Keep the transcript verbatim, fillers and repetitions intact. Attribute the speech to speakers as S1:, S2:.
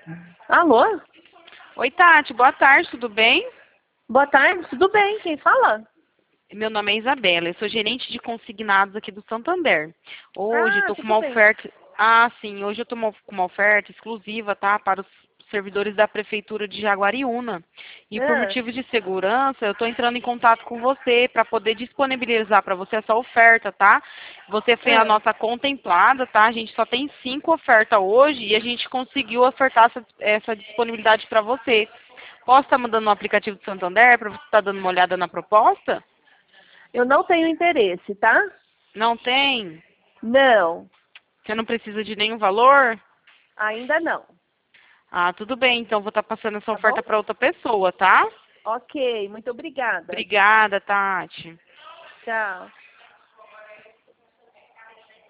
S1: Alô?
S2: Oi, Tati, boa tarde, tudo bem?
S1: Boa tarde, tudo bem? Quem fala?
S2: Meu nome é Isabela, eu sou gerente de consignados aqui do Santander. Hoje
S1: Ah,
S2: estou com
S1: tudo
S2: uma
S1: bem.
S2: oferta. Ah, sim, hoje eu estou com uma oferta exclusiva, tá? Para os servidores da Prefeitura de Jaguariúna. E por
S1: Ah,
S2: motivos de segurança, eu estou entrando em contato com você para poder disponibilizar para você essa oferta, tá? Você foi a
S1: ah.
S2: nossa contemplada, tá? A gente só tem cinco ofertas hoje e a gente conseguiu ofertar essa, essa disponibilidade para você. Posso estar mandando no aplicativo do Santander para você estar dando uma olhada na proposta?
S1: Eu não tenho interesse, tá?
S2: Não tem?
S1: Não,
S2: Você não precisa de nenhum valor?
S1: ainda não.
S2: Ah, tudo bem, então vou estar passando essa
S1: Tá bom?
S2: oferta para outra pessoa, tá?
S1: Ok, muito obrigada.
S2: Obrigada, Tati.
S1: Tchau.